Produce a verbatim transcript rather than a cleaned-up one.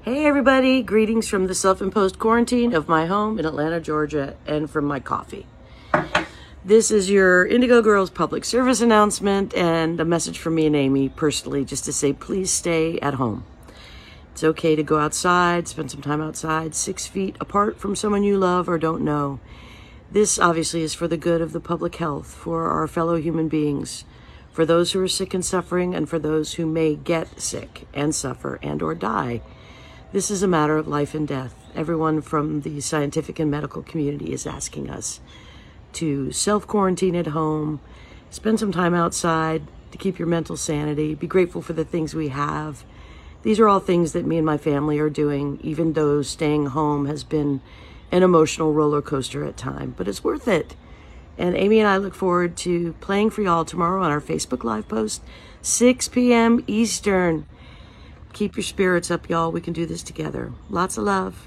Hey everybody, greetings from the self-imposed quarantine of my home in Atlanta, Georgia, and from my coffee. This is your Indigo Girls public service announcement and a message from me and Amy personally just to say please stay at home. It's okay to go outside, spend some time outside, six feet apart from someone you love or don't know. This obviously is for the good of the public health, for our fellow human beings, for those who are sick and suffering, and for those who may get sick and suffer and or die. This is a matter of life and death. Everyone from the scientific and medical community is asking us to self-quarantine at home, spend some time outside to keep your mental sanity, be grateful for the things we have. These are all things that me and my family are doing, even though staying home has been an emotional roller coaster at times, but it's worth it. And Amy and I look forward to playing for y'all tomorrow on our Facebook Live post, six p m Eastern. Keep your spirits up, y'all. We can do this together. Lots of love.